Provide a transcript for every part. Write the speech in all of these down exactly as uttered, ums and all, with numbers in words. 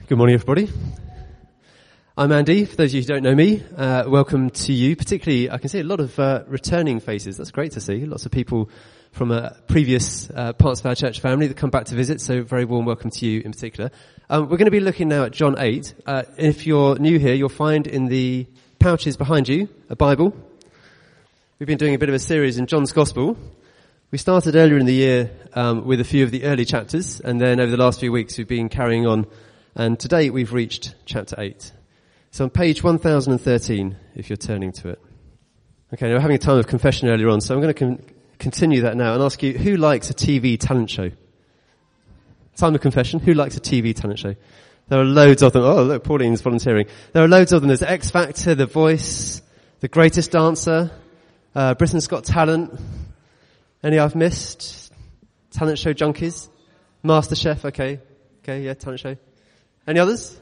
Good morning, everybody. I'm Andy. For those of you who don't know me, uh, welcome to you. Particularly, I can see a lot of uh, returning faces. That's great to see. Lots of people from uh, previous uh, parts of our church family that come back to visit, so very warm welcome to you in particular. Um, we're going to be looking now at John eight. Uh, if you're new here, you'll find in the pouches behind you a Bible. We've been doing a bit of a series in John's Gospel. We started earlier in the year um, with a few of the early chapters, and then over the last few weeks we've been carrying on. And today we've reached chapter eight. So on page one thousand thirteen, if you're turning to it. Okay, now we're having a time of confession earlier on, so I'm going to con- continue that now and ask you, who likes a T V talent show? Time of confession, who likes a T V talent show? There are loads of them. Oh, look, Pauline's volunteering. There are loads of them. There's X Factor, The Voice, The Greatest Dancer, uh, Britain's Got Talent. Any I've missed? Talent show junkies? MasterChef, okay. Okay, yeah, talent show. Any others?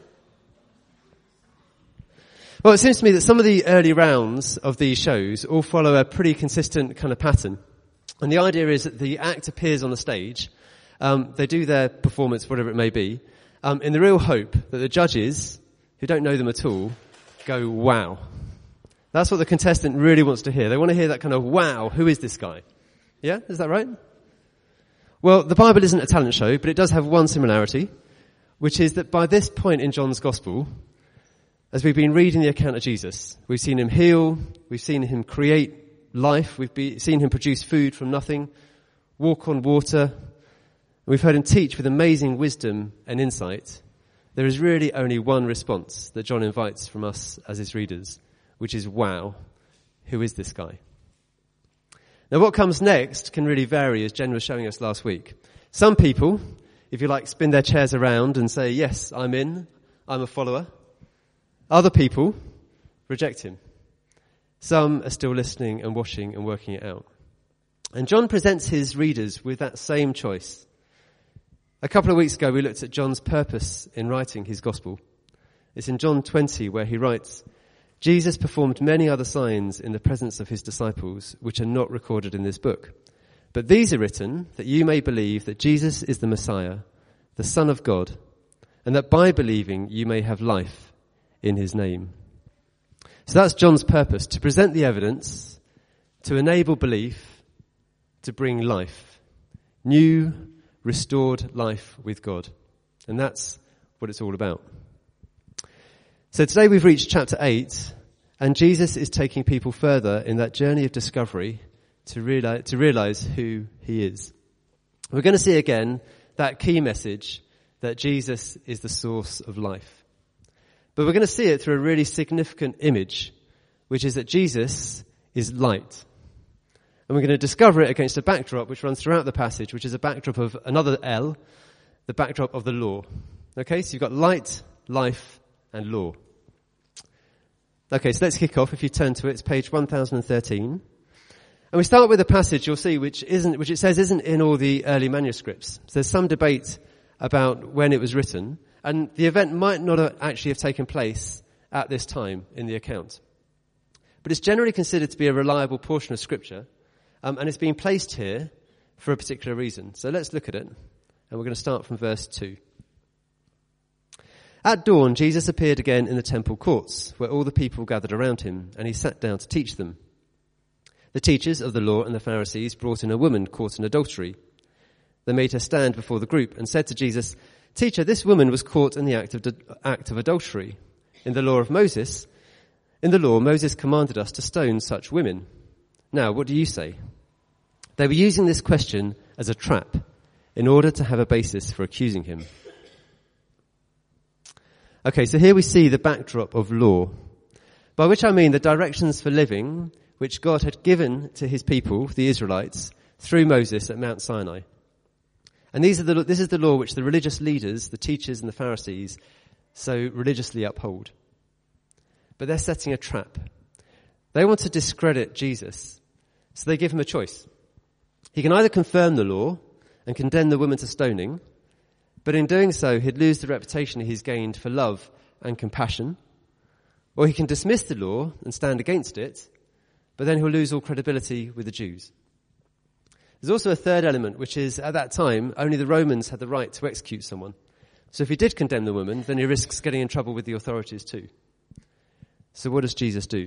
Well, it seems to me that some of the early rounds of these shows all follow a pretty consistent kind of pattern. And the idea is that the act appears on the stage, um, they do their performance, whatever it may be, um, in the real hope that the judges, who don't know them at all, go, wow. That's what the contestant really wants to hear. They want to hear that kind of, wow, who is this guy? Yeah, is that right? Well, the Bible isn't a talent show, but it does have one similarity, which is that by this point in John's Gospel, as we've been reading the account of Jesus, we've seen him heal, we've seen him create life, we've be, seen him produce food from nothing, walk on water, we've heard him teach with amazing wisdom and insight. There is really only one response that John invites from us as his readers, which is, wow, who is this guy? Now what comes next can really vary, as Jen was showing us last week. Some people, if you like, spin their chairs around and say, yes, I'm in, I'm a follower. Other people reject him. Some are still listening and watching and working it out. And John presents his readers with that same choice. A couple of weeks ago we looked at John's purpose in writing his gospel. It's in John twenty where he writes, Jesus performed many other signs in the presence of his disciples, which are not recorded in this book. But these are written that you may believe that Jesus is the Messiah, the Son of God, and that by believing you may have life in his name. So that's John's purpose, to present the evidence, to enable belief, to bring life. New, restored life with God. And that's what it's all about. So today we've reached chapter eight, and Jesus is taking people further in that journey of discovery to realize, to realize who he is. We're going to see again that key message that Jesus is the source of life. But we're going to see it through a really significant image, which is that Jesus is light. And we're going to discover it against a backdrop which runs throughout the passage, which is a backdrop of another L, the backdrop of the law. Okay, so you've got light, life, and law. Okay, so let's kick off. If you turn to it, it's page one thousand thirteen. And we start with a passage you'll see which isn't, which it says isn't in all the early manuscripts. So there's some debate about when it was written, and the event might not have actually have taken place at this time in the account. But it's generally considered to be a reliable portion of scripture, um, and it's been placed here for a particular reason. So let's look at it, and we're going to start from verse two. At dawn, Jesus appeared again in the temple courts, where all the people gathered around him, and he sat down to teach them. The teachers of the law and the Pharisees brought in a woman caught in adultery. They made her stand before the group and said to Jesus, "Teacher, this woman was caught in the act of, act of adultery. In the law of Moses, in the law, Moses commanded us to stone such women. Now, what do you say?" They were using this question as a trap in order to have a basis for accusing him. Okay, so here we see the backdrop of law, by which I mean the directions for living which God had given to his people, the Israelites, through Moses at Mount Sinai. And these are the, this is the law which the religious leaders, the teachers and the Pharisees, so religiously uphold. But they're setting a trap. They want to discredit Jesus, so they give him a choice. He can either confirm the law and condemn the woman to stoning, but in doing so he'd lose the reputation he's gained for love and compassion, or he can dismiss the law and stand against it, but then he'll lose all credibility with the Jews. There's also a third element, which is, at that time, only the Romans had the right to execute someone. So if he did condemn the woman, then he risks getting in trouble with the authorities too. So what does Jesus do?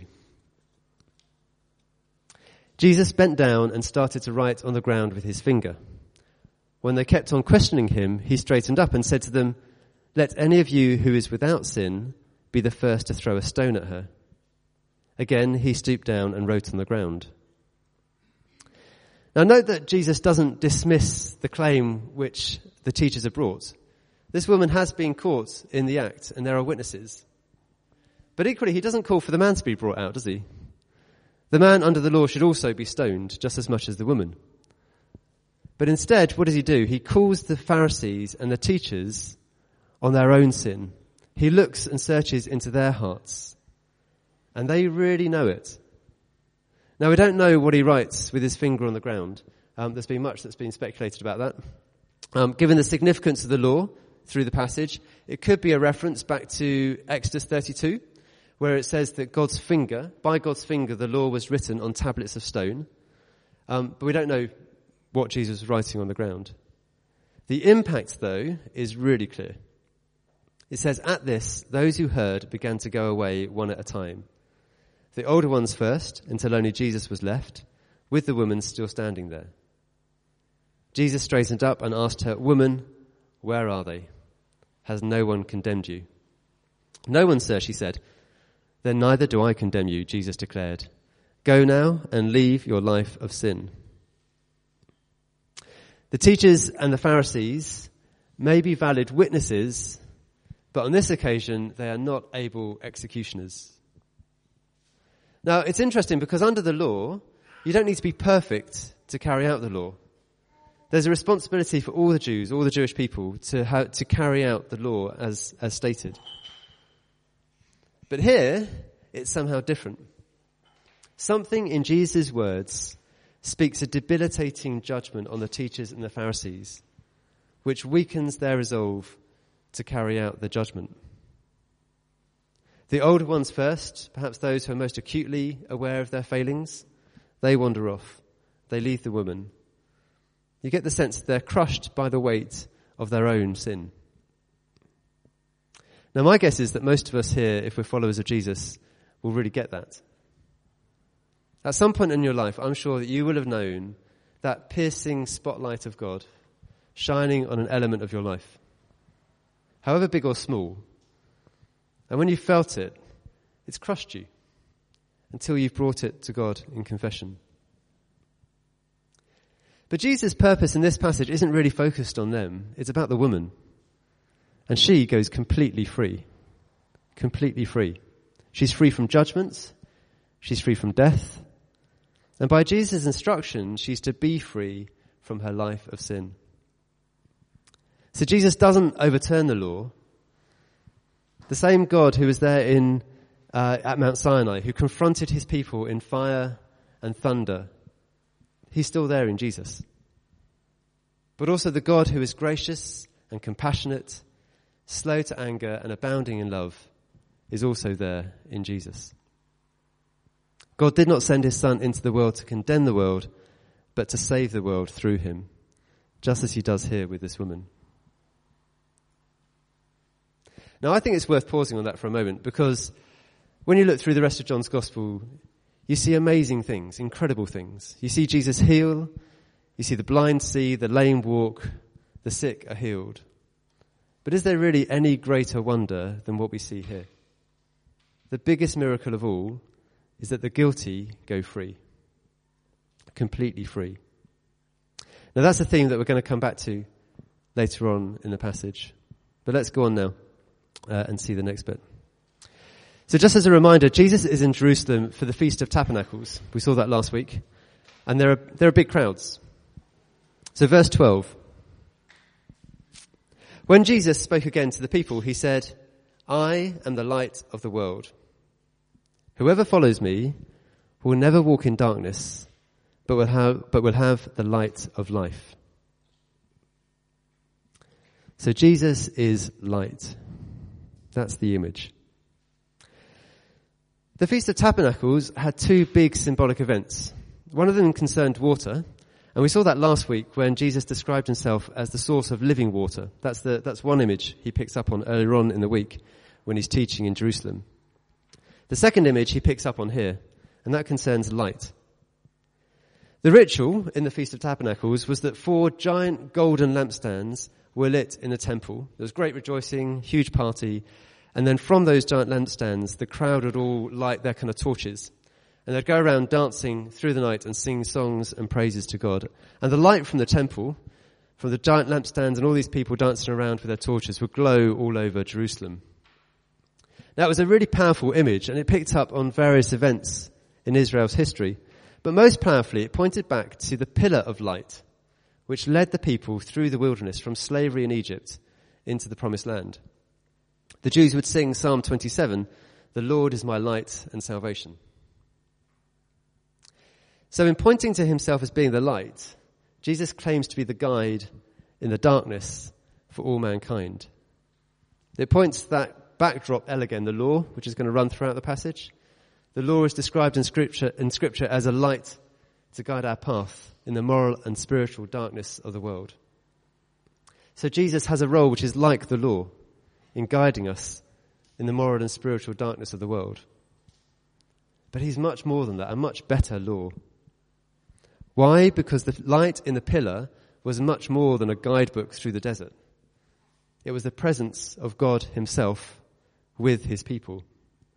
Jesus bent down and started to write on the ground with his finger. When they kept on questioning him, he straightened up and said to them, "Let any of you who is without sin be the first to throw a stone at her." Again, he stooped down and wrote on the ground. Now note that Jesus doesn't dismiss the claim which the teachers have brought. This woman has been caught in the act and there are witnesses. But equally, he doesn't call for the man to be brought out, does he? The man under the law should also be stoned just as much as the woman. But instead, what does he do? He calls the Pharisees and the teachers on their own sin. He looks and searches into their hearts. And they really know it. Now, we don't know what he writes with his finger on the ground. Um, there's been much that's been speculated about that. Um, given the significance of the law through the passage, it could be a reference back to Exodus thirty-two, where it says that God's finger, by God's finger, the law was written on tablets of stone. Um, but we don't know what Jesus was writing on the ground. The impact, though, is really clear. It says, "At this, those who heard began to go away one at a time. The older ones first, until only Jesus was left, with the woman still standing there. Jesus straightened up and asked her, 'Woman, where are they? Has no one condemned you?' 'No one, sir,' she said. 'Then neither do I condemn you,' Jesus declared. 'Go now and leave your life of sin.'" The teachers and the Pharisees may be valid witnesses, but on this occasion they are not able executioners. Now, it's interesting because under the law, you don't need to be perfect to carry out the law. There's a responsibility for all the Jews, all the Jewish people, to ha- to carry out the law as, as stated. But here, it's somehow different. Something in Jesus' words speaks a debilitating judgment on the teachers and the Pharisees, which weakens their resolve to carry out the judgment. The older ones first, perhaps those who are most acutely aware of their failings, they wander off. They leave the woman. You get the sense that they're crushed by the weight of their own sin. Now, my guess is that most of us here, if we're followers of Jesus, will really get that. At some point in your life, I'm sure that you will have known that piercing spotlight of God shining on an element of your life, however big or small. And when you felt it, it's crushed you until you've brought it to God in confession. But Jesus' purpose in this passage isn't really focused on them. It's about the woman. And she goes completely free. Completely free. She's free from judgment. She's free from death. And by Jesus' instruction, she's to be free from her life of sin. So Jesus doesn't overturn the law. The same God who was there in uh, at Mount Sinai, who confronted his people in fire and thunder, he's still there in Jesus. But also the God who is gracious and compassionate, slow to anger and abounding in love, is also there in Jesus. God did not send his Son into the world to condemn the world, but to save the world through him, just as he does here with this woman. Now, I think it's worth pausing on that for a moment, because when you look through the rest of John's Gospel, you see amazing things, incredible things. You see Jesus heal, you see the blind see, the lame walk, the sick are healed. But is there really any greater wonder than what we see here? The biggest miracle of all is that the guilty go free, completely free. Now, that's a theme that we're going to come back to later on in the passage. But let's go on now. Uh, and see the next bit. So just as a reminder, Jesus is in Jerusalem for the Feast of Tabernacles. We saw that last week. And there are, there are big crowds. So verse twelve. When Jesus spoke again to the people, he said, "I am the light of the world. Whoever follows me will never walk in darkness, but will have, but will have the light of life." So Jesus is light. That's the image. The Feast of Tabernacles had two big symbolic events. One of them concerned water, And we saw that last week when Jesus described himself as the source of living water. That's the, that's one image he picks up on earlier on in the week when he's teaching in Jerusalem. The second image he picks up on here, and that concerns light. The ritual in the Feast of Tabernacles was that four giant golden lampstands were lit in the temple. There was great rejoicing, huge party, and then from those giant lampstands, the crowd would all light their kind of torches. And they'd go around dancing through the night and sing songs and praises to God. And the light from the temple, from the giant lampstands and all these people dancing around with their torches would glow all over Jerusalem. Now it was a really powerful image, and it picked up on various events in Israel's history. But most powerfully, it pointed back to the pillar of light, which led the people through the wilderness from slavery in Egypt into the promised land. The Jews would sing Psalm twenty-seven, "The Lord is my light and salvation." So in pointing to himself as being the light, Jesus claims to be the guide in the darkness for all mankind. It points to that backdrop, again, the law, which is going to run throughout the passage. The law is described in scripture, in scripture as a light to guide our path in the moral and spiritual darkness of the world. So Jesus has a role which is like the law in guiding us in the moral and spiritual darkness of the world. But he's much more than that, a much better law. Why? Because the light in the pillar was much more than a guidebook through the desert. It was the presence of God himself with his people.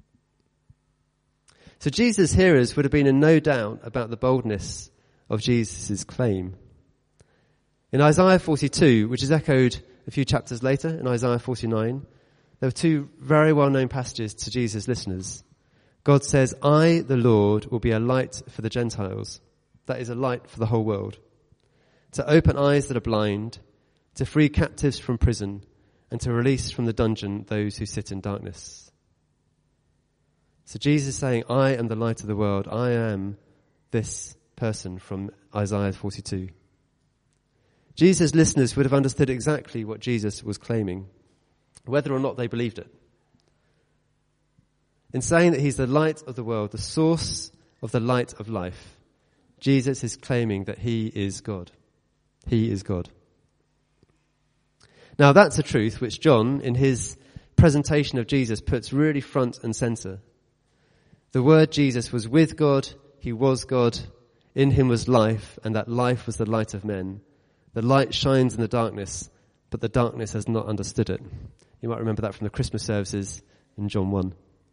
So Jesus' hearers would have been in no doubt about the boldness of Jesus' claim. In Isaiah forty-two, which is echoed a few chapters later in Isaiah forty-nine, there were two very well-known passages to Jesus' listeners. God says, "I, the Lord, will be a light for the Gentiles." That is a light for the whole world. To open eyes that are blind, to free captives from prison, and to release from the dungeon those who sit in darkness. So Jesus is saying, I am the light of the world. I am this person from Isaiah forty-two. Jesus' listeners would have understood exactly what Jesus was claiming, whether or not they believed it. In saying that he's the light of the world, the source of the light of life, Jesus is claiming that he is God. He is God. Now that's a truth which John, in his presentation of Jesus, puts really front and center. The word Jesus was with God, he was God, in him was life, and that life was the light of men. The light shines in the darkness, but the darkness has not understood it. You might remember that from the Christmas services in John one.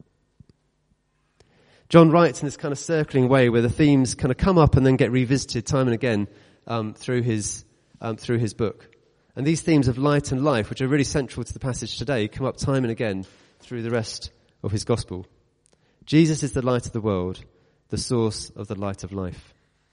John writes in this kind of circling way where the themes kind of come up and then get revisited time and again um, through his um, through his book. And these themes of light and life, which are really central to the passage today, come up time and again through the rest of his gospel. Jesus is the light of the world, the source of the light of life.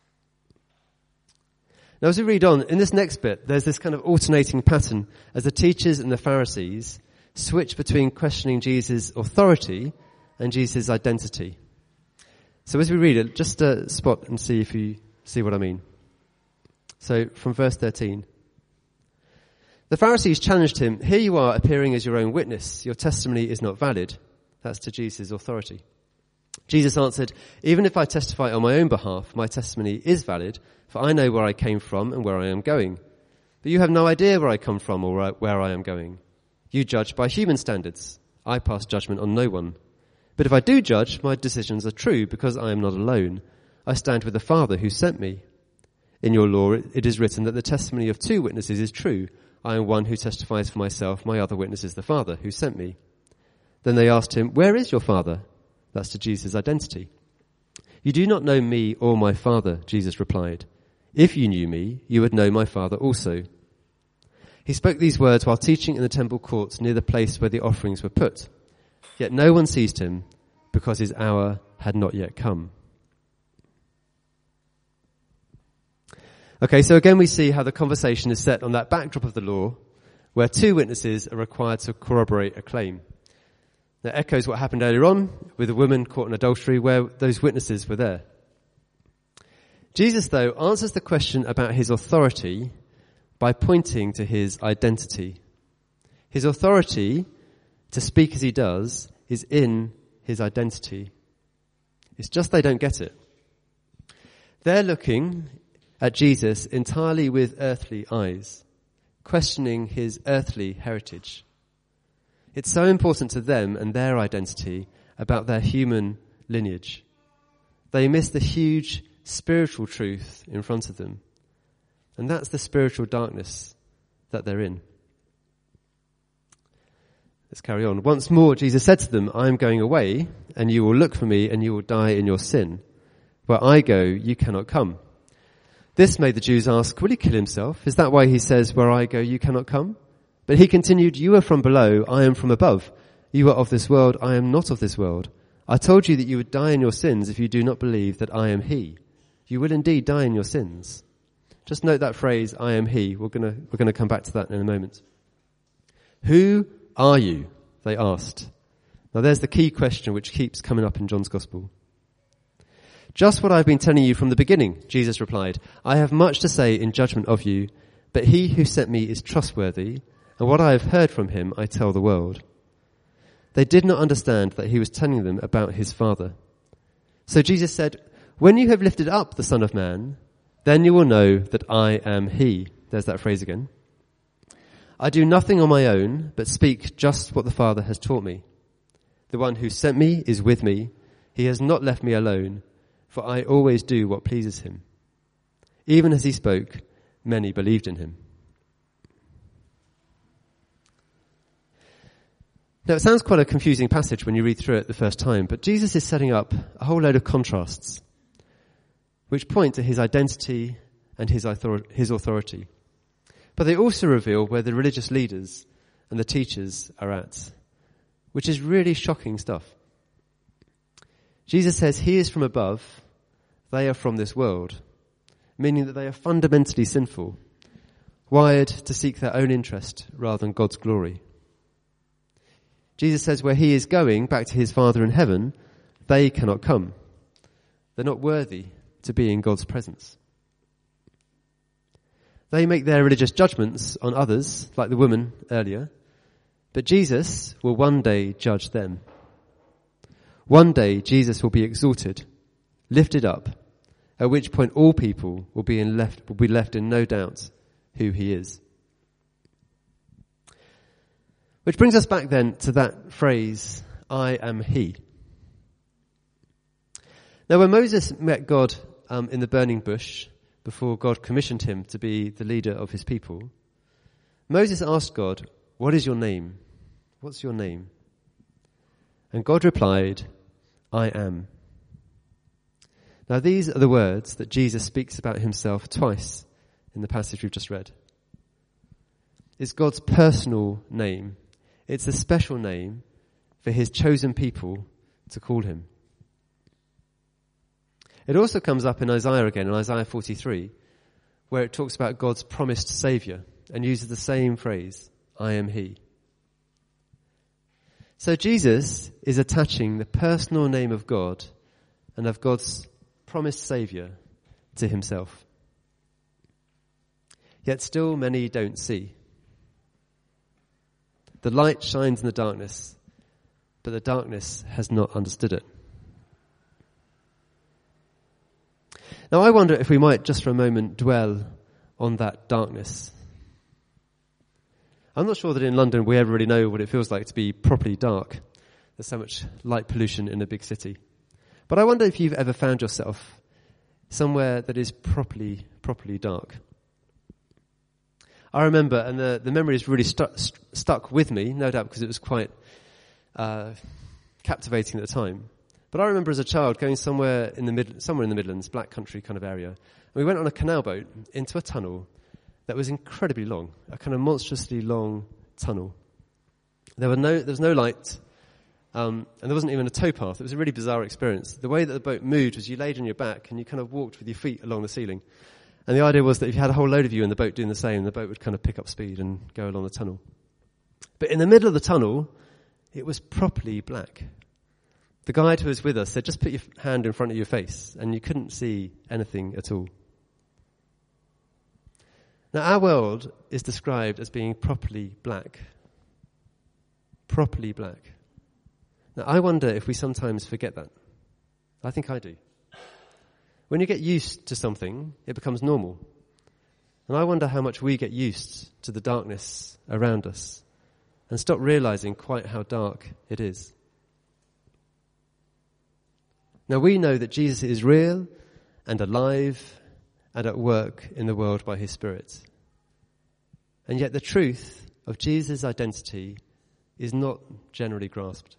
Now as we read on, in this next bit, there's this kind of alternating pattern as the teachers and the Pharisees switch between questioning Jesus' authority and Jesus' identity. So as we read it, just uh, spot and see if you see what I mean. So from verse thirteen. The Pharisees challenged him, "Here you are appearing as your own witness. Your testimony is not valid." That's to Jesus' authority. Jesus answered, "Even if I testify on my own behalf, my testimony is valid, for I know where I came from and where I am going. But you have no idea where I come from or where I am going. You judge by human standards. I pass judgment on no one. But if I do judge, my decisions are true because I am not alone. I stand with the Father who sent me. In your law it is written that the testimony of two witnesses is true. I am one who testifies for myself. My other witness is the Father who sent me." Then they asked him, "Where is your Father?" That's to Jesus' identity. "You do not know me or my Father," Jesus replied. "If you knew me, you would know my Father also." He spoke these words while teaching in the temple courts near the place where the offerings were put. Yet no one seized him because his hour had not yet come. Okay, so again we see how the conversation is set on that backdrop of the law where two witnesses are required to corroborate a claim. That echoes what happened earlier on with a woman caught in adultery where those witnesses were there. Jesus, though, answers the question about his authority by pointing to his identity. His authority to speak as he does is in his identity. It's just they don't get it. They're looking at Jesus entirely with earthly eyes, questioning his earthly heritage. It's so important to them and their identity about their human lineage. They miss the huge spiritual truth in front of them. And that's the spiritual darkness that they're in. Let's carry on. Once more, Jesus said to them, I am going away, and you will look for me, and you will die in your sin. Where I go, you cannot come. This made the Jews ask, will he kill himself? Is that why he says, where I go, you cannot come? But he continued, you are from below, I am from above. You are of this world, I am not of this world. I told you that you would die in your sins if you do not believe that I am he. You will indeed die in your sins. Just note that phrase, I am he. We're gonna, we're gonna come back to that in a moment. Who are you? They asked. Now there's the key question which keeps coming up in John's Gospel. Just what I've been telling you from the beginning, Jesus replied. I have much to say in judgment of you, but he who sent me is trustworthy, and what I have heard from him I tell the world. They did not understand that he was telling them about his Father. So Jesus said, when you have lifted up the Son of Man, then you will know that I am he. There's that phrase again. I do nothing on my own, but speak just what the Father has taught me. The one who sent me is with me. He has not left me alone, for I always do what pleases him. Even as he spoke, many believed in him. Now, it sounds quite a confusing passage when you read through it the first time, but Jesus is setting up a whole load of contrasts which point to his identity and his authority. But they also reveal where the religious leaders and the teachers are at, which is really shocking stuff. Jesus says he is from above, they are from this world, meaning that they are fundamentally sinful, wired to seek their own interest rather than God's glory. Jesus says where he is going, back to his Father in heaven, they cannot come. They're not worthy to be in God's presence. They make their religious judgments on others, like the woman earlier, but Jesus will one day judge them. One day Jesus will be exalted, lifted up, at which point all people will be in left will be left in no doubt who he is. Which brings us back then to that phrase, I am he. Now when Moses met God um, in the burning bush, before God commissioned him to be the leader of his people, Moses asked God, what is your name? What's your name? And God replied, I am. Now these are the words that Jesus speaks about himself twice in the passage we've just read. It's God's personal name. It's a special name for his chosen people to call him. It also comes up in Isaiah again, in Isaiah forty-three, where it talks about God's promised Saviour and uses the same phrase, I am he. So Jesus is attaching the personal name of God and of God's promised Saviour to himself. Yet still many don't see. The light shines in the darkness, but the darkness has not understood it. Now I wonder if we might just for a moment dwell on that darkness. I'm not sure that in London we ever really know what it feels like to be properly dark. There's so much light pollution in a big city. But I wonder if you've ever found yourself somewhere that is properly, properly dark. I remember, and the, the memory is really stu- st- stuck with me, no doubt because it was quite uh, captivating at the time. But I remember as a child going somewhere in the mid, somewhere in the Midlands, black country kind of area. And we went on a canal boat into a tunnel that was incredibly long, a kind of monstrously long tunnel. There were no, there was no light, um, and there wasn't even a towpath. It was a really bizarre experience. The way that the boat moved was you laid on your back and you kind of walked with your feet along the ceiling. And the idea was that if you had a whole load of you in the boat doing the same, the boat would kind of pick up speed and go along the tunnel. But in the middle of the tunnel, it was properly black. The guide who was with us said, just put your hand in front of your face, and you couldn't see anything at all. Now, our world is described as being properly black. Properly black. Now, I wonder if we sometimes forget that. I think I do. When you get used to something, it becomes normal. And I wonder how much we get used to the darkness around us and stop realizing quite how dark it is. Now we know that Jesus is real and alive and at work in the world by his Spirit. And yet the truth of Jesus' identity is not generally grasped.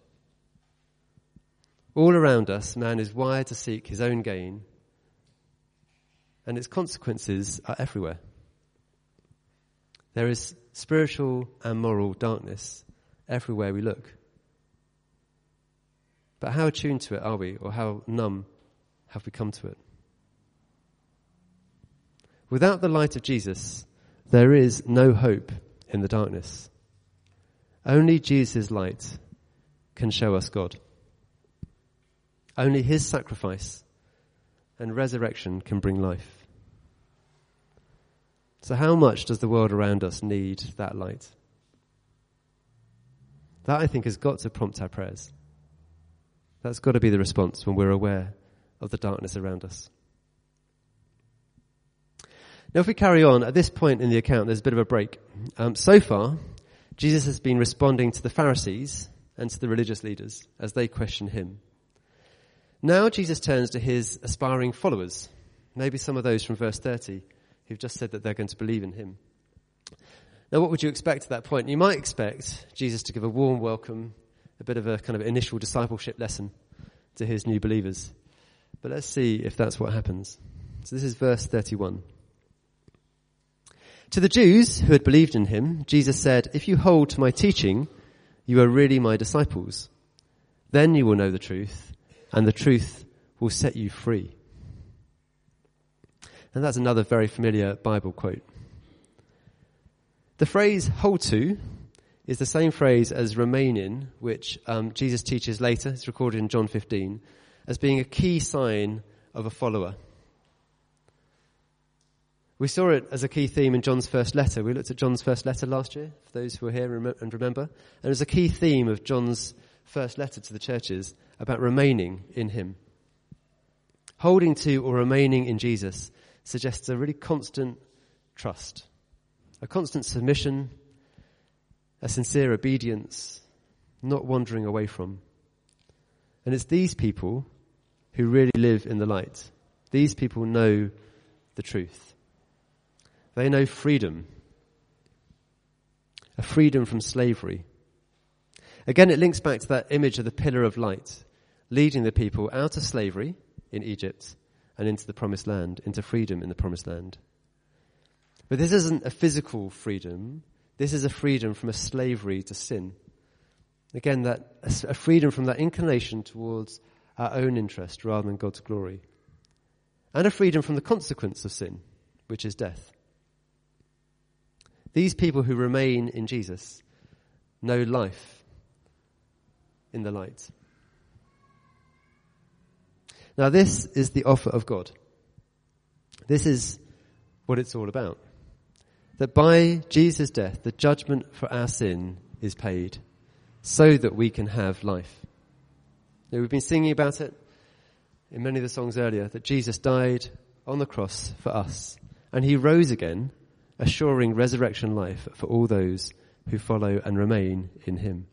All around us, man is wired to seek his own gain, and its consequences are everywhere. There is spiritual and moral darkness everywhere we look. But how attuned to it are we, or how numb have we come to it? Without the light of Jesus, there is no hope in the darkness. Only Jesus' light can show us God. Only his sacrifice and resurrection can bring life. So how much does the world around us need that light? That, I think, has got to prompt our prayers. That's got to be the response when we're aware of the darkness around us. Now, if we carry on, at this point in the account, there's a bit of a break. Um, so far, Jesus has been responding to the Pharisees and to the religious leaders as they question him. Now Jesus turns to his aspiring followers, maybe some of those from verse thirty, who've just said that they're going to believe in him. Now, what would you expect at that point? You might expect Jesus to give a warm welcome, a bit of a kind of initial discipleship lesson to his new believers. But let's see if that's what happens. So this is verse thirty-one. To the Jews who had believed in him, Jesus said, "If you hold to my teaching, you are really my disciples. Then you will know the truth, and the truth will set you free." And that's another very familiar Bible quote. The phrase "hold to" is the same phrase as "remain in," which um, Jesus teaches later, it's recorded in John fifteen, as being a key sign of a follower. We saw it as a key theme in John's first letter. We looked at John's first letter last year, for those who were here and remember. And it was a key theme of John's first letter to the churches about remaining in him. Holding to or remaining in Jesus suggests a really constant trust, a constant submission, a sincere obedience, not wandering away from. And it's these people who really live in the light. These people know the truth. They know freedom, a freedom from slavery. Again, it links back to that image of the pillar of light, leading the people out of slavery in Egypt and into the promised land, into freedom in the promised land. But this isn't a physical freedom. This is a freedom from a slavery to sin. Again, that a freedom from that inclination towards our own interest rather than God's glory. And a freedom from the consequence of sin, which is death. These people who remain in Jesus know life in the light. Now, this is the offer of God. This is what it's all about. That by Jesus' death, the judgment for our sin is paid so that we can have life. Now, we've been singing about it in many of the songs earlier, that Jesus died on the cross for us, and he rose again, assuring resurrection life for all those who follow and remain in him.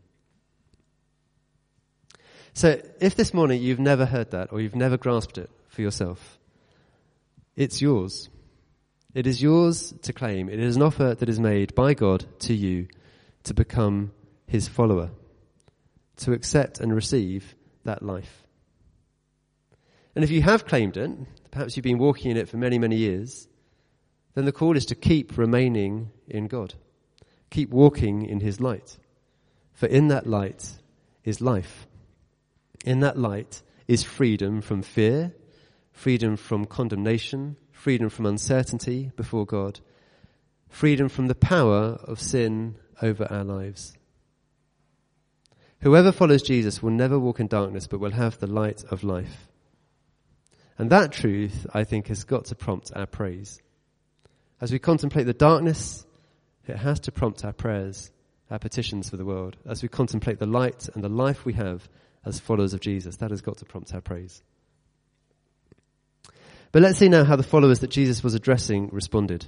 So if this morning you've never heard that or you've never grasped it for yourself, it's yours. It is yours to claim. It is an offer that is made by God to you to become his follower, to accept and receive that life. And if you have claimed it, perhaps you've been walking in it for many, many years, then the call is to keep remaining in God. Keep walking in his light. For in that light is life. In that light is freedom from fear, freedom from condemnation, freedom from uncertainty before God, freedom from the power of sin over our lives. Whoever follows Jesus will never walk in darkness, but will have the light of life. And that truth, I think, has got to prompt our praise. As we contemplate the darkness, it has to prompt our prayers, our petitions for the world. As we contemplate the light and the life we have as followers of Jesus, that has got to prompt our praise. But let's see now how the followers that Jesus was addressing responded.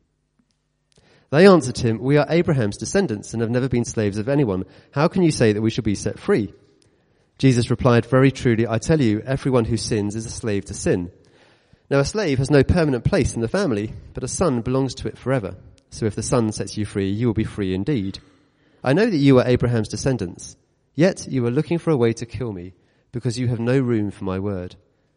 They answered him, "We are Abraham's descendants and have never been slaves of anyone. How can you say that we shall be set free?" Jesus replied, "Very truly, I tell you, everyone who sins is a slave to sin. Now a slave has no permanent place in the family, but a son belongs to it forever. So if the son sets you free, you will be free indeed. I know that you are Abraham's descendants, yet you are looking for a way to kill me, because you have no room for my word.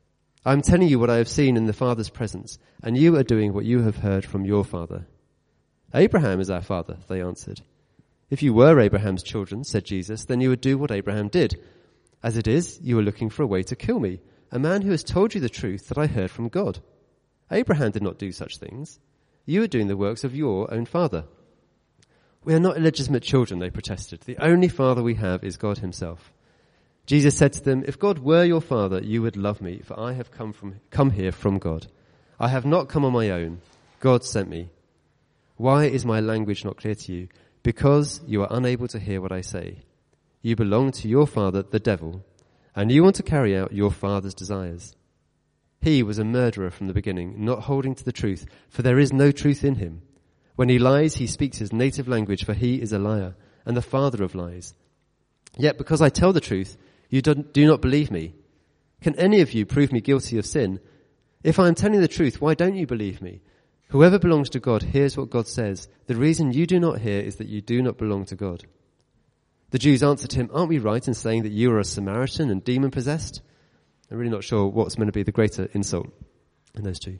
I am telling you what I have seen in the Father's presence, and you are doing what you have heard from your father." "Abraham is our father," they answered. "If you were Abraham's children," said Jesus, "then you would do what Abraham did. As it is, you are looking for a way to kill me, a man who has told you the truth that I heard from God. Abraham did not do such things. You are doing the works of your own father." "We are not illegitimate children," they protested. "The only father we have is God himself." Jesus said to them, "If God were your father, you would love me, for I have come from come here from God. I have not come on my own. God sent me. Why is my language not clear to you? Because you are unable to hear what I say. You belong to your father, the devil, and you want to carry out your father's desires. He was a murderer from the beginning, not holding to the truth, for there is no truth in him. When he lies, he speaks his native language, for he is a liar and the father of lies. Yet because I tell the truth, you do not believe me. Can any of you prove me guilty of sin? If I am telling the truth, why don't you believe me? Whoever belongs to God hears what God says. The reason you do not hear is that you do not belong to God." The Jews answered him, "Aren't we right in saying that you are a Samaritan and demon-possessed?" I'm really not sure what's meant to be the greater insult in those two.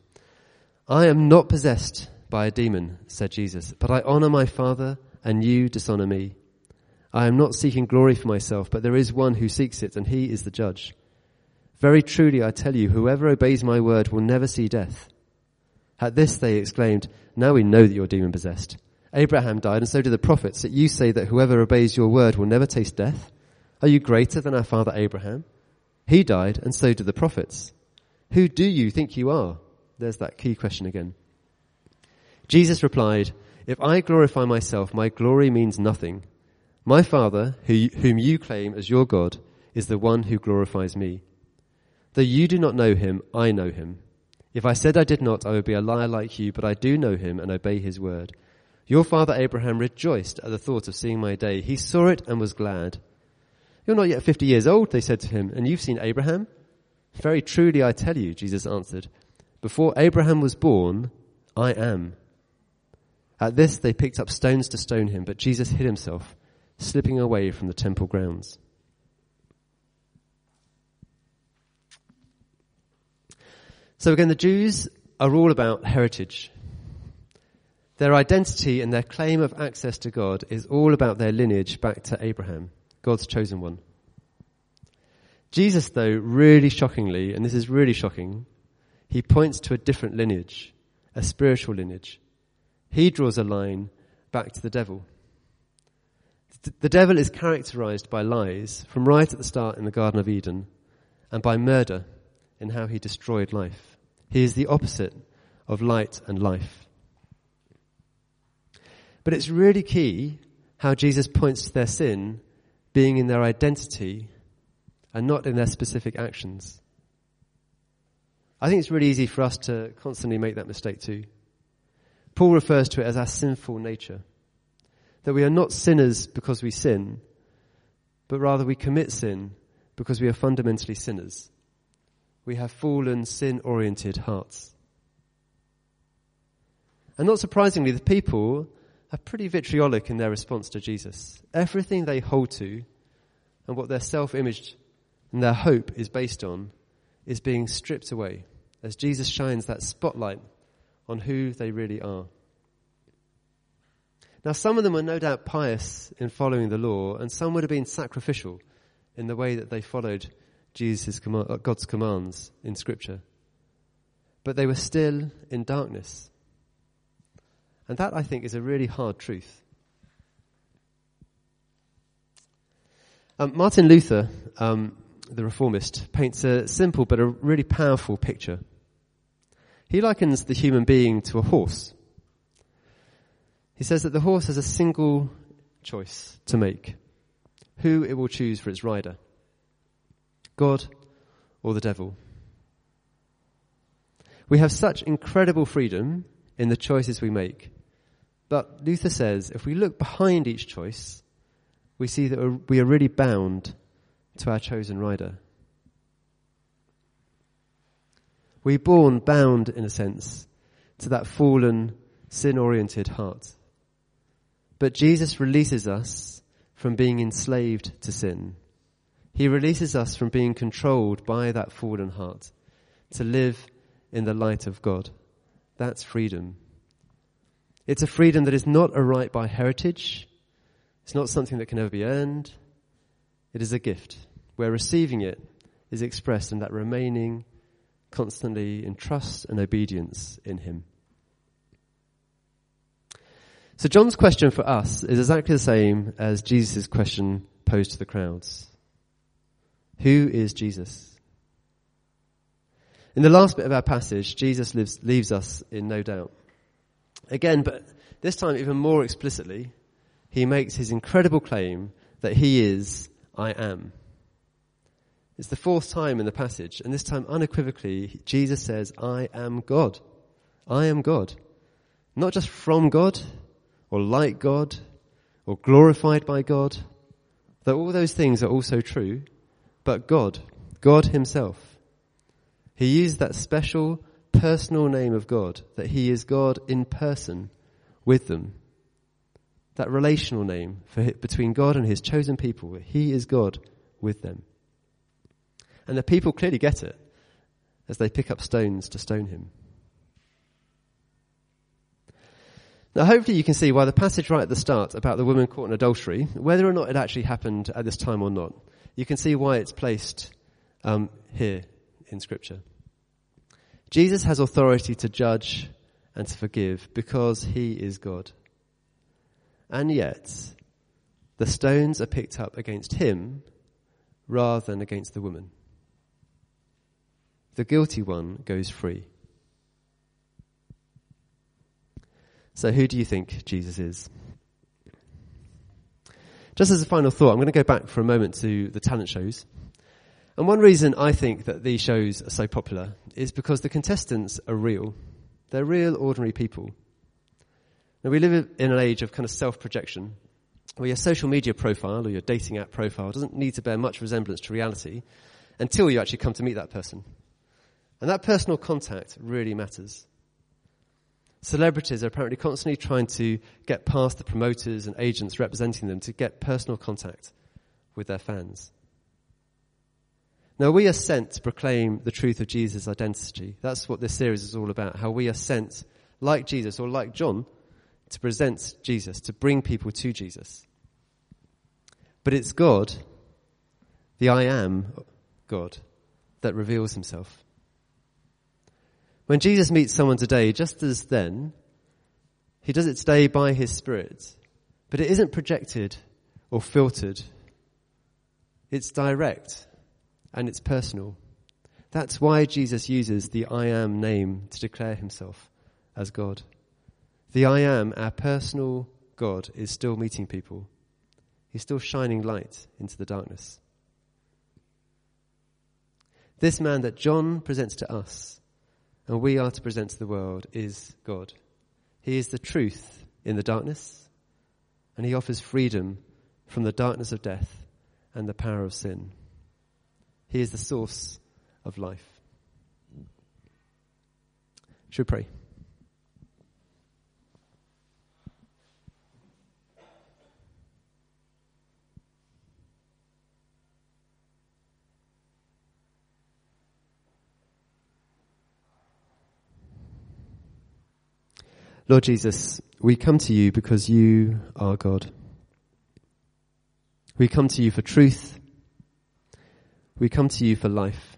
"I am not possessed by a demon," said Jesus, "but I honor my Father, and you dishonor me. I am not seeking glory for myself, but there is one who seeks it, and he is the judge. Very truly I tell you, whoever obeys my word will never see death." At this they exclaimed, "Now we know that you're demon-possessed. Abraham died, and so do the prophets, yet you say that whoever obeys your word will never taste death. Are you greater than our father Abraham? He died, and so do the prophets. Who do you think you are?" There's that key question again. Jesus replied, "If I glorify myself, my glory means nothing. My Father, who, whom you claim as your God, is the one who glorifies me. Though you do not know him, I know him. If I said I did not, I would be a liar like you, but I do know him and obey his word. Your father Abraham rejoiced at the thought of seeing my day. He saw it and was glad." "You're not yet fifty years old," they said to him, "and you've seen Abraham?" "Very truly I tell you," Jesus answered, "before Abraham was born, I am." At this they picked up stones to stone him, but Jesus hid himself, slipping away from the temple grounds. So again, the Jews are all about heritage. Their identity and their claim of access to God is all about their lineage back to Abraham, God's chosen one. Jesus, though, really shockingly, and this is really shocking, he points to a different lineage, a spiritual lineage. He draws a line back to the devil. The devil is characterized by lies from right at the start in the Garden of Eden, and by murder in how he destroyed life. He is the opposite of light and life. But it's really key how Jesus points to their sin being in their identity and not in their specific actions. I think it's really easy for us to constantly make that mistake too. Paul refers to it as our sinful nature. That we are not sinners because we sin, but rather we commit sin because we are fundamentally sinners. We have fallen, sin-oriented hearts. And not surprisingly, the people are pretty vitriolic in their response to Jesus. Everything they hold to and what their self-image and their hope is based on is being stripped away as Jesus shines that spotlight on who they really are. Now, some of them were no doubt pious in following the law, and some would have been sacrificial in the way that they followed Jesus' command, God's commands in Scripture. But they were still in darkness. And that, I think, is a really hard truth. Um, Martin Luther, um, the reformist, paints a simple but a really powerful picture. He likens the human being to a horse. He says that the horse has a single choice to make, who it will choose for its rider, God or the devil. We have such incredible freedom in the choices we make. But Luther says if we look behind each choice, we see that we are really bound to our chosen rider. We're born bound, in a sense, to that fallen, sin-oriented heart. But Jesus releases us from being enslaved to sin. He releases us from being controlled by that fallen heart to live in the light of God. That's freedom. It's a freedom that is not a right by heritage. It's not something that can ever be earned. It is a gift where receiving it is expressed in that remaining constantly in trust and obedience in him. So John's question for us is exactly the same as Jesus' question posed to the crowds. Who is Jesus? In the last bit of our passage, Jesus lives, leaves us in no doubt. Again, but this time even more explicitly, he makes his incredible claim that he is I am. It's the fourth time in the passage, and this time unequivocally, Jesus says, I am God. I am God. Not just from God, or like God, or glorified by God, though all those things are also true, but God, God himself. He used that special personal name of God, that he is God in person with them. That relational name for between God and his chosen people. He is God with them. And the people clearly get it as they pick up stones to stone him. Now hopefully you can see why the passage right at the start about the woman caught in adultery, whether or not it actually happened at this time or not, you can see why it's placed um, here in Scripture. Jesus has authority to judge and to forgive because he is God. And yet, the stones are picked up against him rather than against the woman. The guilty one goes free. So who do you think Jesus is? Just as a final thought, I'm going to go back for a moment to the talent shows. And one reason I think that these shows are so popular is because the contestants are real. They're real, ordinary people. Now, we live in an age of kind of self-projection, where your social media profile or your dating app profile doesn't need to bear much resemblance to reality until you actually come to meet that person. And that personal contact really matters. Celebrities are apparently constantly trying to get past the promoters and agents representing them to get personal contact with their fans. Now, we are sent to proclaim the truth of Jesus' identity. That's what this series is all about, how we are sent, like Jesus, or like John, to present Jesus, to bring people to Jesus. But it's God, the I am God, that reveals himself. When Jesus meets someone today, just as then, he does it today by his Spirit. But it isn't projected or filtered. It's direct and it's personal. That's why Jesus uses the I am name to declare himself as God. The I am, our personal God, is still meeting people. He's still shining light into the darkness. This man that John presents to us, and we are to present to the world, is God. He is the truth in the darkness, and he offers freedom from the darkness of death and the power of sin. He is the source of life. Should we pray? Lord Jesus, we come to you because you are God. We come to you for truth. We come to you for life.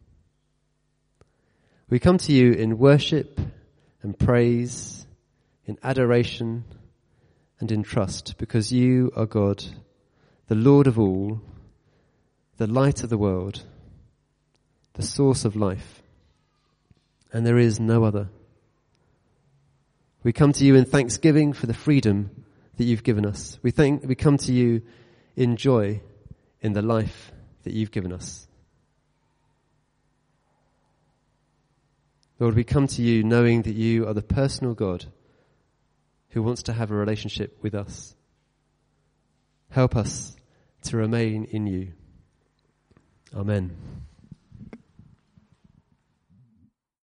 We come to you in worship and praise, in adoration and in trust, because you are God, the Lord of all, the light of the world, the source of life, and there is no other. We come to you in thanksgiving for the freedom that you've given us. We thank, we come to you in joy in the life that you've given us. Lord, we come to you knowing that you are the personal God who wants to have a relationship with us. Help us to remain in you. Amen.